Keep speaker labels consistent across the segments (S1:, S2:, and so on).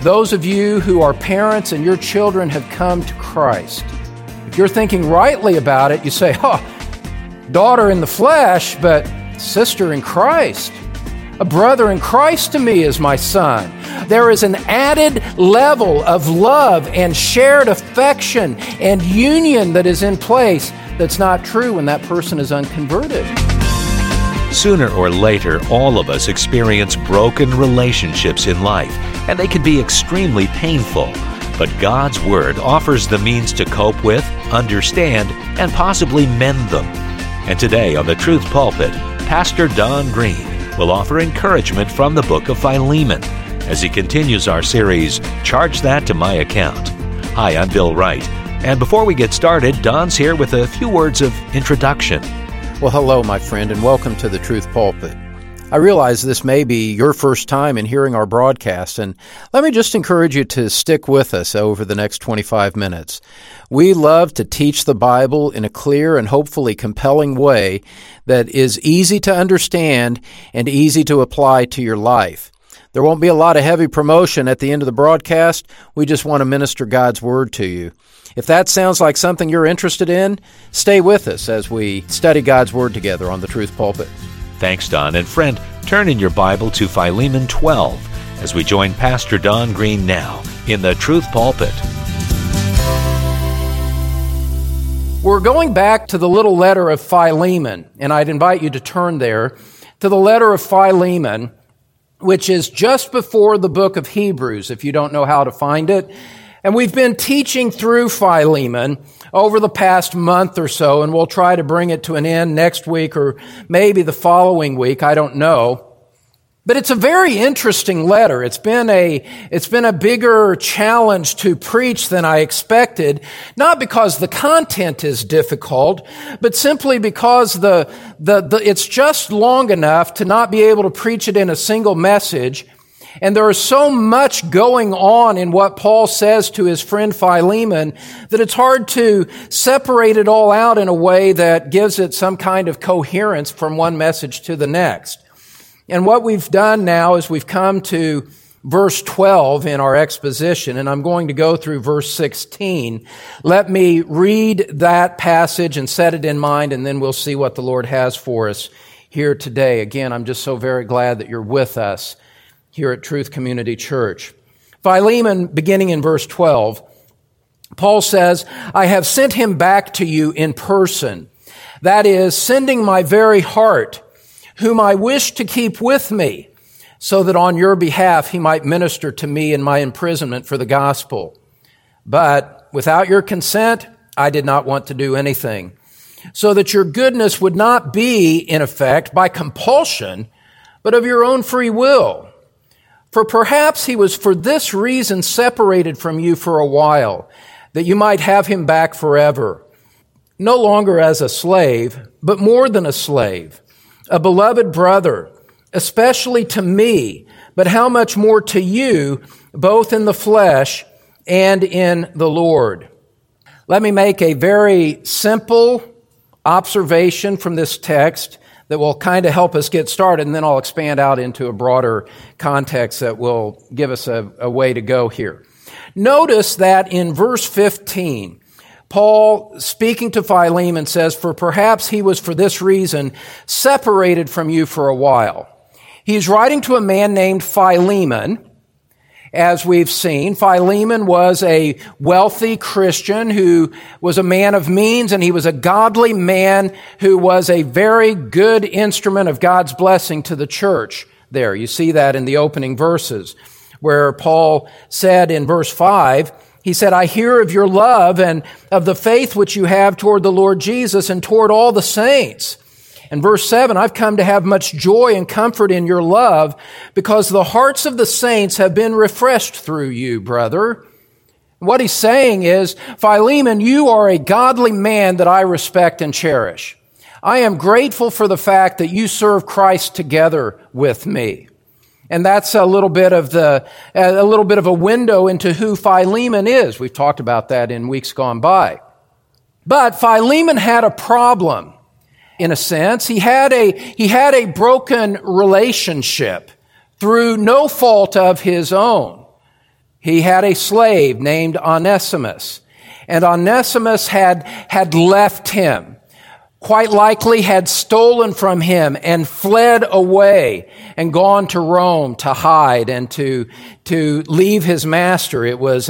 S1: those of you who are parents and your children have come to Christ. If you're thinking rightly about it, you say, daughter in the flesh, but sister in Christ. A brother in Christ to me is my son. There is an added level of love and shared affection and union that is in place that's not true when that person is unconverted.
S2: Sooner or later, all of us experience broken relationships in life, and they can be extremely painful. But God's Word offers the means to cope with, understand, and possibly mend them. And today on the Truth Pulpit, Pastor Don Green will offer encouragement from the book of Philemon as he continues our series, Charge That to My Account. Hi, I'm Bill Wright. And before we get started, Don's here with a few words of introduction.
S1: Well, hello, my friend, and welcome to the Truth Pulpit. I realize this may be your first time in hearing our broadcast, and let me just encourage you to stick with us over the next 25 minutes. We love to teach the Bible in a clear and hopefully compelling way that is easy to understand and easy to apply to your life. There won't be a lot of heavy promotion at the end of the broadcast. We just want to minister God's Word to you. If that sounds like something you're interested in, stay with us as we study God's Word together on the Truth Pulpit.
S2: Thanks, Don. And friend, turn in your Bible to Philemon 12 as we join Pastor Don Green now in the Truth Pulpit.
S1: We're going back to the little letter of Philemon, and I'd invite you to turn there to the letter of Philemon, which is just before the book of Hebrews, if you don't know how to find it. And we've been teaching through Philemon over the past month or so, and we'll try to bring it to an end next week or maybe the following week, I don't know. But it's a very interesting letter. It's been a bigger challenge to preach than I expected, not because the content is difficult, but simply because it's just long enough to not be able to preach it in a single message. And there is so much going on in what Paul says to his friend Philemon that it's hard to separate it all out in a way that gives it some kind of coherence from one message to the next. And what we've done now is we've come to verse 12 in our exposition, and I'm going to go through verse 16. Let me read that passage and set it in mind, and then we'll see what the Lord has for us here today. Again, I'm just so very glad that you're with us here at Truth Community Church. Philemon, beginning in verse 12, Paul says, I have sent him back to you in person. That is, sending my very heart, whom I wish to keep with me, so that on your behalf he might minister to me in my imprisonment for the gospel. But without your consent, I did not want to do anything, so that your goodness would not be, in effect, by compulsion, but of your own free will. For perhaps he was for this reason separated from you for a while, that you might have him back forever, no longer as a slave, but more than a slave, a beloved brother, especially to me, but how much more to you, both in the flesh and in the Lord. Let me make a very simple observation from this text that will kind of help us get started, and then I'll expand out into a broader context that will give us a way to go here. Notice that in verse 15, Paul, speaking to Philemon, says, for perhaps he was for this reason separated from you for a while. He's writing to a man named Philemon. As we've seen, Philemon was a wealthy Christian who was a man of means, and he was a godly man who was a very good instrument of God's blessing to the church there. You see that in the opening verses, where Paul said in verse 5, he said, I hear of your love and of the faith which you have toward the Lord Jesus and toward all the saints. In verse 7, I've come to have much joy and comfort in your love because the hearts of the saints have been refreshed through you, brother. What he's saying is, Philemon, you are a godly man that I respect and cherish. I am grateful for the fact that you serve Christ together with me. And that's a little bit of a window into who Philemon is. We've talked about that in weeks gone by. But Philemon had a problem. In a sense, he had a broken relationship through no fault of his own. he had a slave named Onesimus. And Onesimus had left him, quite likely had stolen from him and fled away and gone to Rome to hide and to leave his master. It was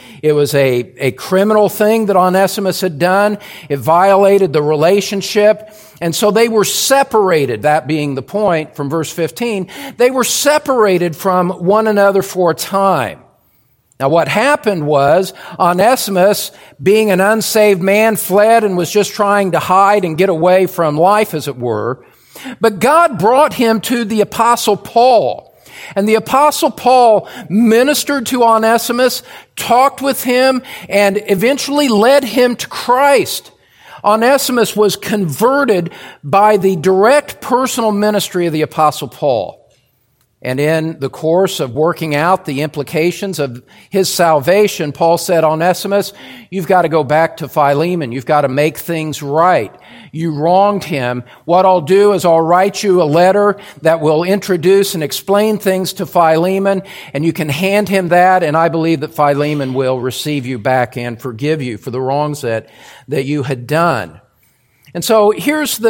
S1: a criminal thing that Onesimus had done. It violated the relationship. And so they were separated, that being the point from verse 15. They were separated from one another for a time. Now, what happened was Onesimus, being an unsaved man, fled and was just trying to hide and get away from life, as it were. But God brought him to the Apostle Paul. And the Apostle Paul ministered to Onesimus, talked with him, and eventually led him to Christ. Onesimus was converted by the direct personal ministry of the Apostle Paul. And in the course of working out the implications of his salvation, Paul said, Onesimus, you've got to go back to Philemon. You've got to make things right. You wronged him. What I'll do is I'll write you a letter that will introduce and explain things to Philemon, and you can hand him that, and I believe that Philemon will receive you back and forgive you for the wrongs that you had done. And so here's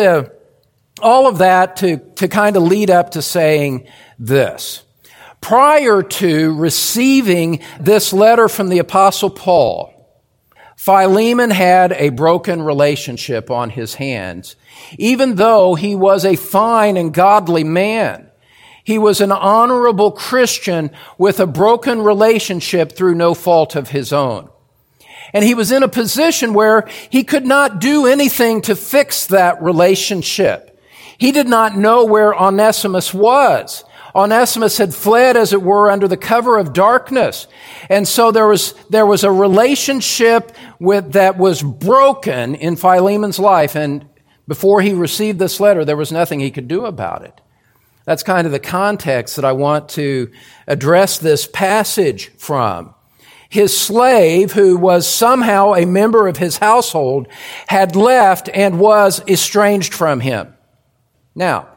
S1: all of that to kind of lead up to saying this. Prior to receiving this letter from the Apostle Paul, Philemon had a broken relationship on his hands. Even though he was a fine and godly man, he was an honorable Christian with a broken relationship through no fault of his own. And he was in a position where he could not do anything to fix that relationship. He did not know where Onesimus was. Onesimus had fled, as it were, under the cover of darkness. And so there was a relationship that was broken in Philemon's life. And before he received this letter, there was nothing he could do about it. That's kind of the context that I want to address this passage from. His slave, who was somehow a member of his household, had left and was estranged from him. Now,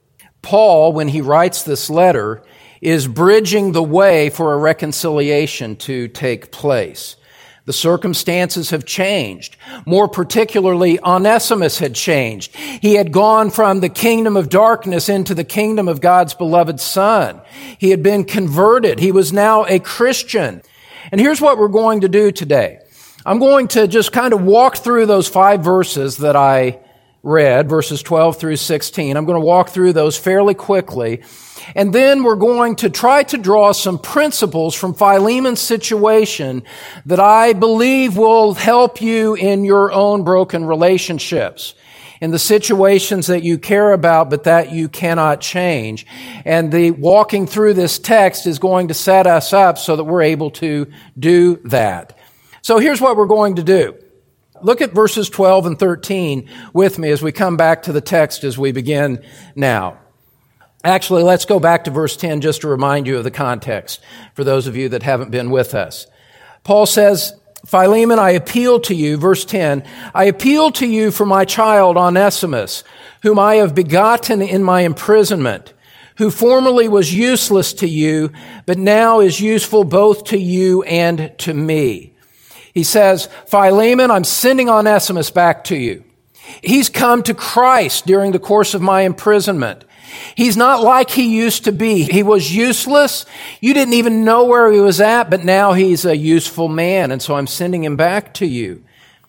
S1: Paul, when he writes this letter, is bridging the way for a reconciliation to take place. The circumstances have changed. More particularly, Onesimus had changed. He had gone from the kingdom of darkness into the kingdom of God's beloved Son. He had been converted. He was now a Christian. And here's what we're going to do today. I'm going to just kind of walk through those 5 verses that I read, verses 12 through 16. I'm going to walk through those fairly quickly. And then we're going to try to draw some principles from Philemon's situation that I believe will help you in your own broken relationships, in the situations that you care about but that you cannot change. And the walking through this text is going to set us up so that we're able to do that. So here's what we're going to do. Look at verses 12 and 13 with me as we come back to the text as we begin now. Actually, let's go back to verse 10 just to remind you of the context for those of you that haven't been with us. Paul says, Philemon, I appeal to you, verse 10, I appeal to you for my child Onesimus, whom I have begotten in my imprisonment, who formerly was useless to you, but now is useful both to you and to me. He says, Philemon, I'm sending Onesimus back to you. He's come to Christ during the course of my imprisonment. He's not like he used to be. He was useless. You didn't even know where he was at, but now he's a useful man, and so I'm sending him back to you.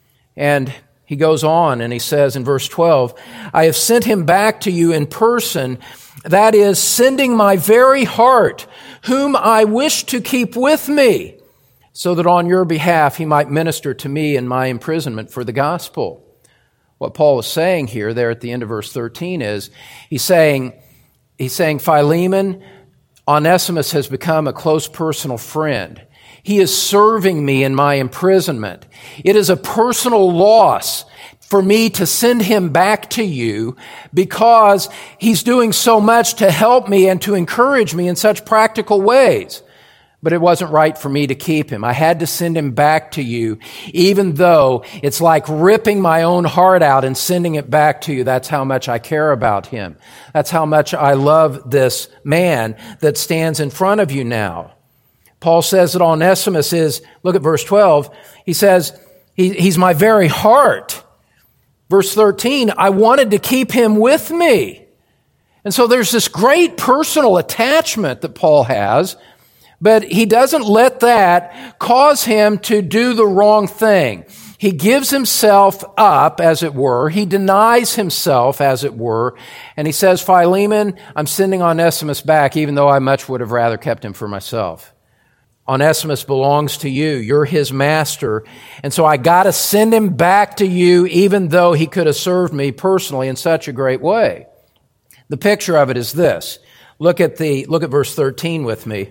S1: And he goes on and he says in verse 12, I have sent him back to you in person, that is, sending my very heart, whom I wish to keep with me, so that on your behalf he might minister to me in my imprisonment for the gospel. What Paul is saying here, there at the end of verse 13, is he's saying, Philemon, Onesimus has become a close personal friend. He is serving me in my imprisonment. It is a personal loss for me to send him back to you because he's doing so much to help me and to encourage me in such practical ways. But it wasn't right for me to keep him. I had to send him back to you, even though it's like ripping my own heart out and sending it back to you. That's how much I care about him. That's how much I love this man that stands in front of you now. Paul says that Onesimus is, look at verse 12, he says, he's my very heart. Verse 13, I wanted to keep him with me. And so there's this great personal attachment that Paul has, but he doesn't let that cause him to do the wrong thing. He gives himself up, as it were. He denies himself, as it were. And he says, Philemon, I'm sending Onesimus back, even though I much would have rather kept him for myself. Onesimus belongs to you. You're his master. And so I got to send him back to you, even though he could have served me personally in such a great way. The picture of it is this. Look at verse 13 with me.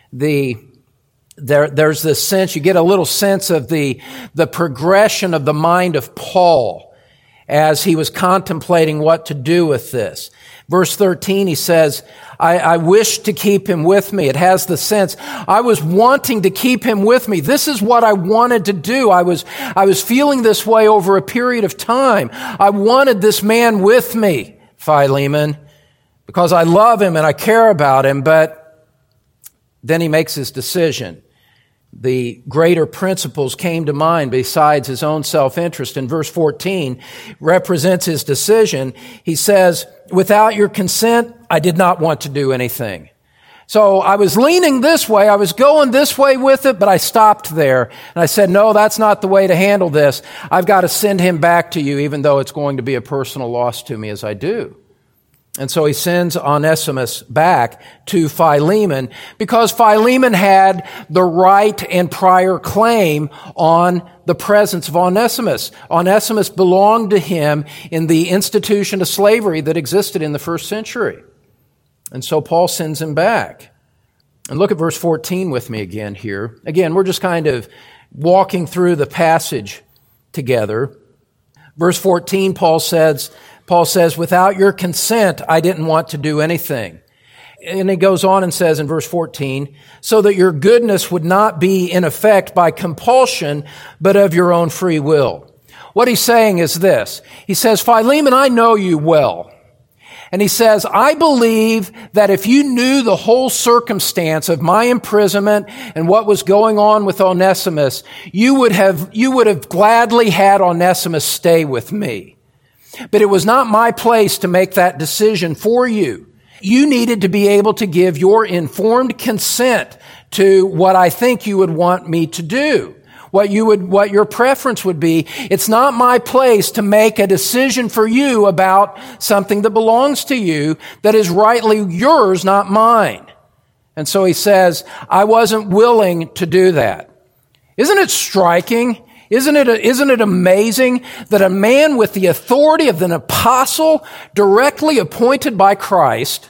S1: There's this sense, you get a little sense of the progression of the mind of Paul as he was contemplating what to do with this. Verse 13, he says, I wish to keep him with me. It has the sense, I was wanting to keep him with me. This is what I wanted to do. I was feeling this way over a period of time. I wanted this man with me, Philemon, because I love him and I care about him. But then he makes his decision. The greater principles came to mind besides his own self-interest. In verse 14 represents his decision. He says, without your consent, I did not want to do anything. So I was leaning this way. I was going this way with it, but I stopped there. And I said, no, that's not the way to handle this. I've got to send him back to you, even though it's going to be a personal loss to me as I do. And so he sends Onesimus back to Philemon because Philemon had the right and prior claim on the presence of Onesimus. Onesimus belonged to him in the institution of slavery that existed in the first century. And so Paul sends him back. And look at verse 14 with me again here. Again, we're just kind of walking through the passage together. Verse 14, Paul says, without your consent, I didn't want to do anything. And he goes on and says in verse 14, so that your goodness would not be in effect by compulsion, but of your own free will. What he's saying is this. He says, Philemon, I know you well. And he says, I believe that if you knew the whole circumstance of my imprisonment and what was going on with Onesimus, you would have gladly had Onesimus stay with me. But it was not my place to make that decision for you. You needed to be able to give your informed consent to what I think you would want me to do. What your preference would be. It's not my place to make a decision for you about something that belongs to you that is rightly yours, not mine. And so he says, I wasn't willing to do that. Isn't it striking? Isn't it amazing that a man with the authority of an apostle directly appointed by Christ,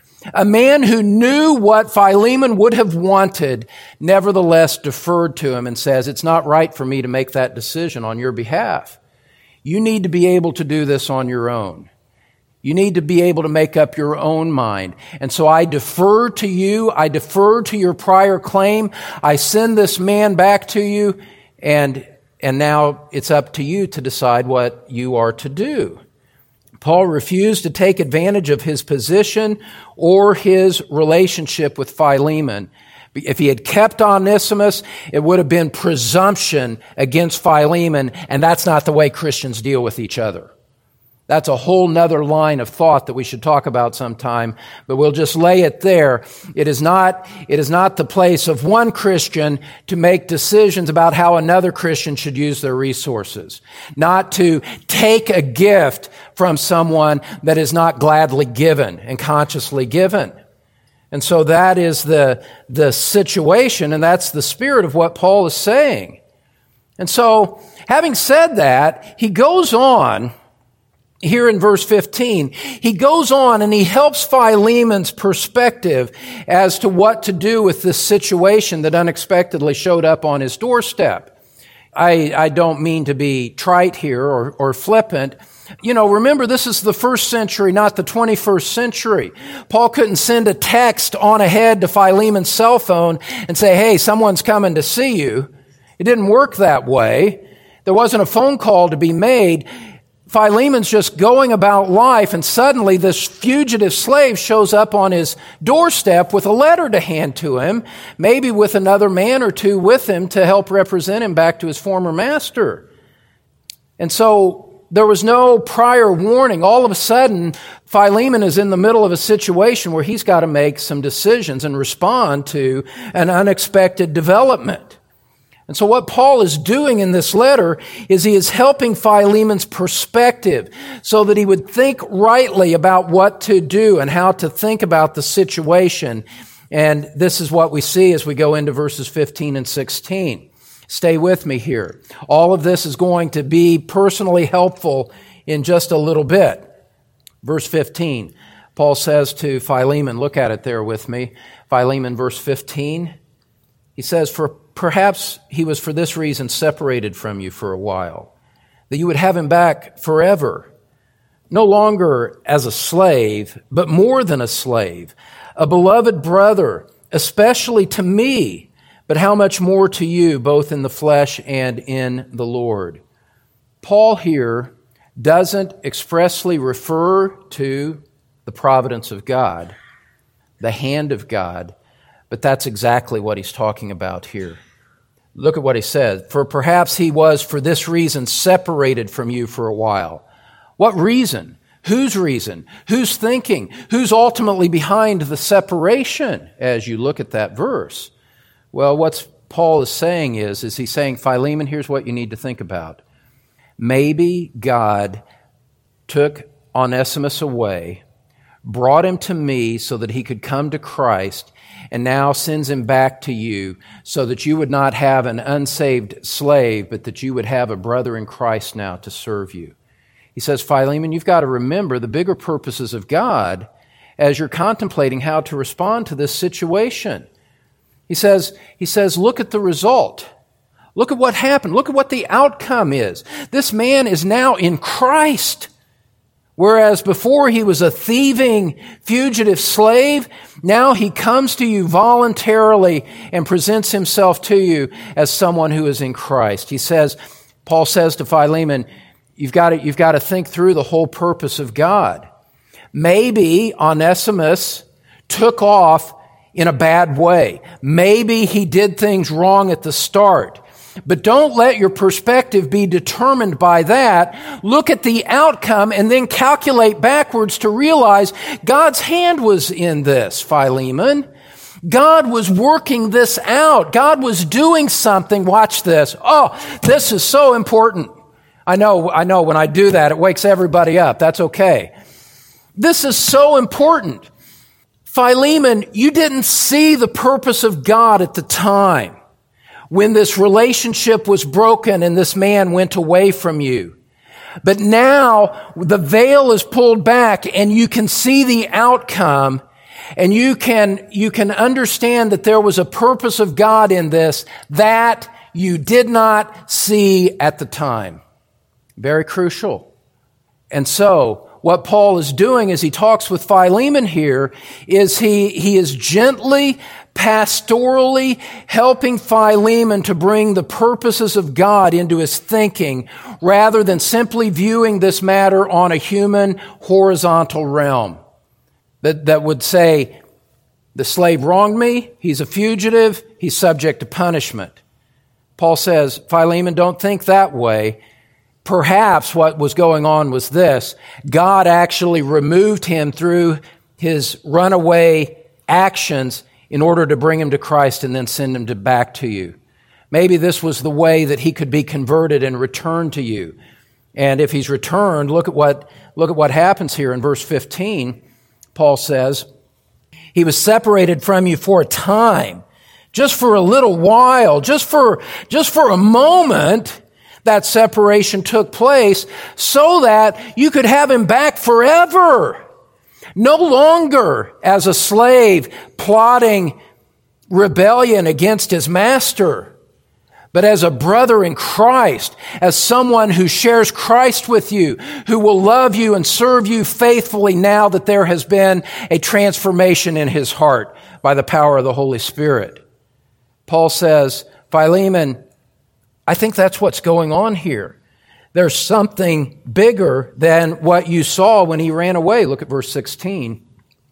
S1: a man who knew what Philemon would have wanted, nevertheless deferred to him and says, it's not right for me to make that decision on your behalf. You need to be able to do this on your own. You need to be able to make up your own mind. And so I defer to you. I defer to your prior claim. I send this man back to you, and now it's up to you to decide what you are to do. Paul refused to take advantage of his position or his relationship with Philemon. If he had kept Onesimus, it would have been presumption against Philemon, and that's not the way Christians deal with each other. That's a whole nother line of thought that we should talk about sometime, but we'll just lay it there. It is not the place of one Christian to make decisions about how another Christian should use their resources. Not to take a gift from someone that is not gladly given and consciously given. And so that is the situation, and that's the spirit of what Paul is saying. And so, having said that, he goes on. Here in verse 15, he goes on and he helps Philemon's perspective as to what to do with this situation that unexpectedly showed up on his doorstep. I don't mean to be trite here or flippant. You know, remember, this is the first century, not the 21st century. Paul couldn't send a text on ahead to Philemon's cell phone and say, hey, someone's coming to see you. It didn't work that way. There wasn't a phone call to be made. Philemon's just going about life, and suddenly this fugitive slave shows up on his doorstep with a letter to hand to him, maybe with another man or two with him to help represent him back to his former master. And so there was no prior warning. All of a sudden, Philemon is in the middle of a situation where he's got to make some decisions and respond to an unexpected development. And so what Paul is doing in this letter is he is helping Philemon's perspective so that he would think rightly about what to do and how to think about the situation. And this is what we see as we go into verses 15 and 16. Stay with me here. All of this is going to be personally helpful in just a little bit. Verse 15, Paul says to Philemon, look at it there with me. Philemon, verse 15, he says, "For perhaps he was for this reason separated from you for a while, that you would have him back forever, no longer as a slave, but more than a slave, a beloved brother, especially to me, but how much more to you, both in the flesh and in the Lord." Paul here doesn't expressly refer to the providence of God, the hand of God, but that's exactly what he's talking about here. Look at what he says. "For perhaps he was for this reason separated from you for a while." What reason? Whose reason? Who's thinking? Who's ultimately behind the separation as you look at that verse? Well, what Paul is saying is he's saying, Philemon, here's what you need to think about. Maybe God took Onesimus away, brought him to me so that he could come to Christ, and now sends him back to you so that you would not have an unsaved slave, but that you would have a brother in Christ now to serve you. He says, Philemon, you've got to remember the bigger purposes of God as you're contemplating how to respond to this situation. He says, look at the result. Look at what happened. Look at what the outcome is. This man is now in Christ. Whereas before he was a thieving, fugitive slave, now he comes to you voluntarily and presents himself to you as someone who is in Christ. Paul says to Philemon, you've got to think through the whole purpose of God. Maybe Onesimus took off in a bad way. Maybe he did things wrong at the start. But don't let your perspective be determined by that. Look at the outcome and then calculate backwards to realize God's hand was in this, Philemon. God was working this out. God was doing something. Watch this. Oh, this is so important. I know when I do that, it wakes everybody up. That's okay. This is so important. Philemon, you didn't see the purpose of God at the time when this relationship was broken and this man went away from you. But now the veil is pulled back and you can see the outcome and you can understand that there was a purpose of God in this that you did not see at the time. Very crucial. And so, what Paul is doing as he talks with Philemon here is he is gently, pastorally helping Philemon to bring the purposes of God into his thinking rather than simply viewing this matter on a human horizontal realm that would say, the slave wronged me, he's a fugitive, he's subject to punishment. Paul says, Philemon, don't think that way. Perhaps what was going on was this. God actually removed him through his runaway actions in order to bring him to Christ and then send him back to you. Maybe this was the way that he could be converted and returned to you. And if he's returned, look at what happens here in verse 15. Paul says, he was separated from you for a time, just for a little while, just for a moment. That separation took place so that you could have him back forever. No longer as a slave plotting rebellion against his master, but as a brother in Christ, as someone who shares Christ with you, who will love you and serve you faithfully now that there has been a transformation in his heart by the power of the Holy Spirit. Paul says, Philemon, I think that's what's going on here. There's something bigger than what you saw when he ran away. Look at verse 16.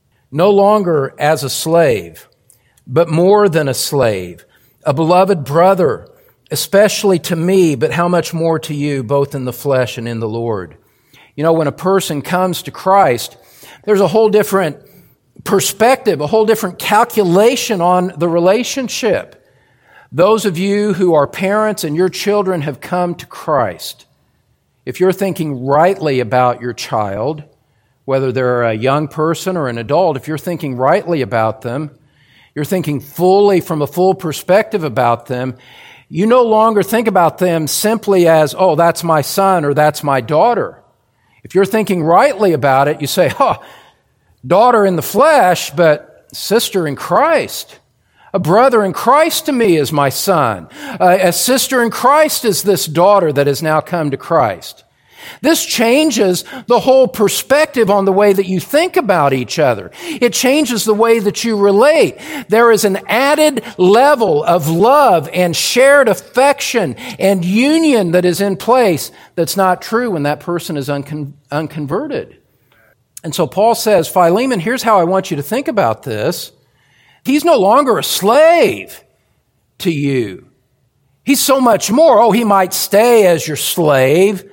S1: No longer as a slave, but more than a slave, a beloved brother, especially to me, but how much more to you, both in the flesh and in the Lord. You know, when a person comes to Christ, there's a whole different perspective, a whole different calculation on the relationship. Those of you who are parents and your children have come to Christ, if you're thinking rightly about your child, whether they're a young person or an adult, if you're thinking rightly about them, you're thinking fully from a full perspective about them, you no longer think about them simply as, oh, that's my son or that's my daughter. If you're thinking rightly about it, you say, oh, daughter in the flesh, but sister in Christ. A brother in Christ to me is my son. A sister in Christ is this daughter that has now come to Christ. This changes the whole perspective on the way that you think about each other. It changes the way that you relate. There is an added level of love and shared affection and union that is in place that's not true when that person is unconverted. And so Paul says, Philemon, here's how I want you to think about this. He's no longer a slave to you. He's so much more. Oh, he might stay as your slave,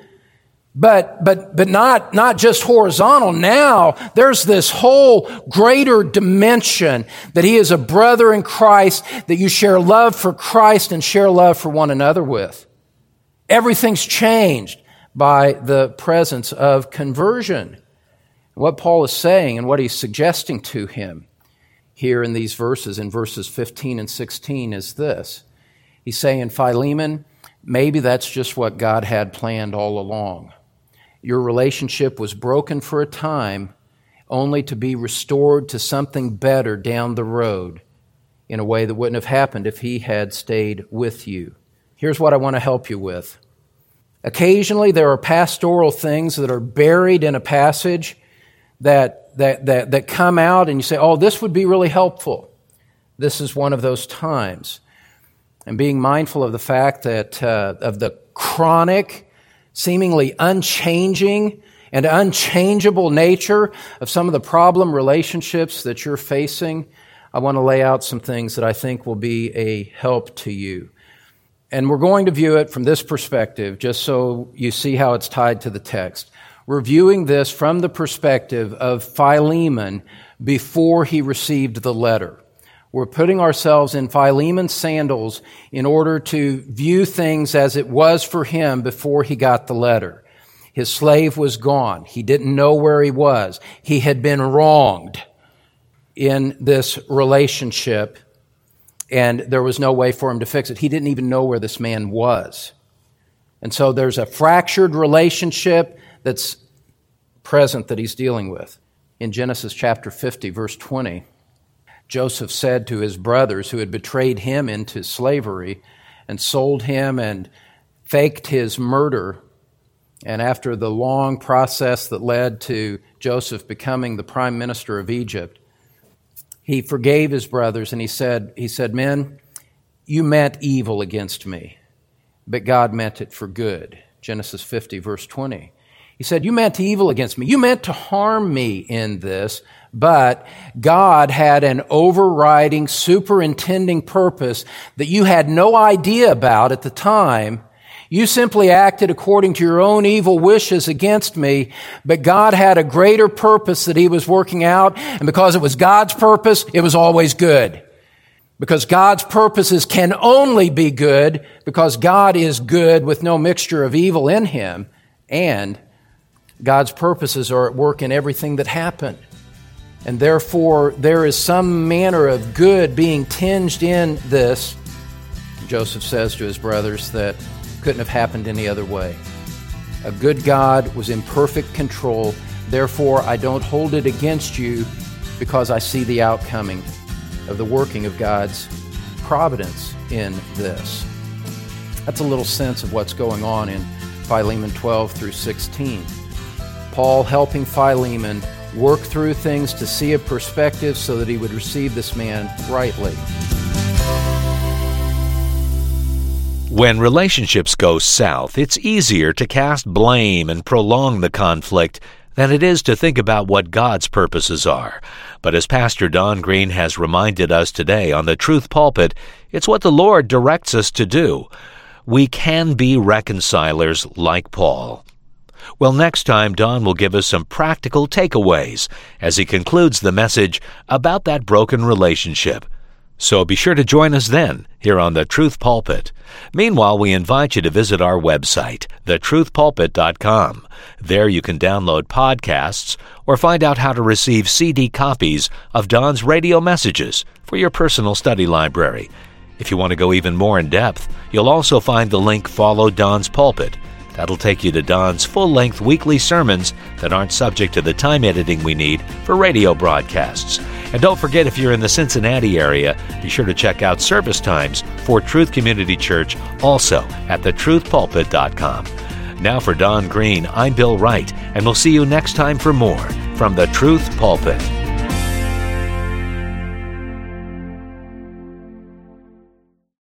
S1: but not just horizontal. Now there's this whole greater dimension that he is a brother in Christ, that you share love for Christ and share love for one another with. Everything's changed by the presence of conversion. What Paul is saying and what he's suggesting to him here in these verses, in verses 15 and 16, is this. He's saying, Philemon, maybe that's just what God had planned all along. Your relationship was broken for a time, only to be restored to something better down the road in a way that wouldn't have happened if he had stayed with you. Here's what I want to help you with. Occasionally there are pastoral things that are buried in a passage that come out and you say, oh, this would be really helpful. This is one of those times. And being mindful of the fact that of the chronic, seemingly unchanging and unchangeable nature of some of the problem relationships that you're facing, I want to lay out some things that I think will be a help to you. And we're going to view it from this perspective, just so you see how it's tied to the text. We're viewing this from the perspective of Philemon before he received the letter. We're putting ourselves in Philemon's sandals in order to view things as it was for him before he got the letter. His slave was gone. He didn't know where he was. He had been wronged in this relationship, and there was no way for him to fix it. He didn't even know where this man was. And so there's a fractured relationship that's present that he's dealing with. In Genesis chapter 50, verse 20, Joseph said to his brothers who had betrayed him into slavery and sold him and faked his murder, and after the long process that led to Joseph becoming the prime minister of Egypt, he forgave his brothers and he said, men, you meant evil against me, but God meant it for good. Genesis 50, verse 20. He said, you meant evil against me. You meant to harm me in this, but God had an overriding, superintending purpose that you had no idea about at the time. You simply acted according to your own evil wishes against me, but God had a greater purpose that he was working out, and because it was God's purpose, it was always good. Because God's purposes can only be good because God is good with no mixture of evil in him, and God's purposes are at work in everything that happened. And therefore, there is some manner of good being tinged in this. Joseph says to his brothers that couldn't have happened any other way. A good God was in perfect control. Therefore, I don't hold it against you because I see the outcoming of the working of God's providence in this. That's a little sense of what's going on in Philemon 12 through 16. Paul helping Philemon work through things to see a perspective so that he would receive this man rightly.
S2: When relationships go south, it's easier to cast blame and prolong the conflict than it is to think about what God's purposes are. But as Pastor Don Green has reminded us today on the Truth Pulpit, it's what the Lord directs us to do. We can be reconcilers like Paul. Well, next time, Don will give us some practical takeaways as he concludes the message about that broken relationship. So be sure to join us then here on the Truth Pulpit. Meanwhile, we invite you to visit our website, thetruthpulpit.com. There you can download podcasts or find out how to receive CD copies of Don's radio messages for your personal study library. If you want to go even more in depth, you'll also find the link Follow Don's Pulpit. That'll take you to Don's full-length weekly sermons that aren't subject to the time editing we need for radio broadcasts. And don't forget, if you're in the Cincinnati area, be sure to check out service times for Truth Community Church, also at thetruthpulpit.com. Now for Don Green, I'm Bill Wright, and we'll see you next time for more from the Truth Pulpit.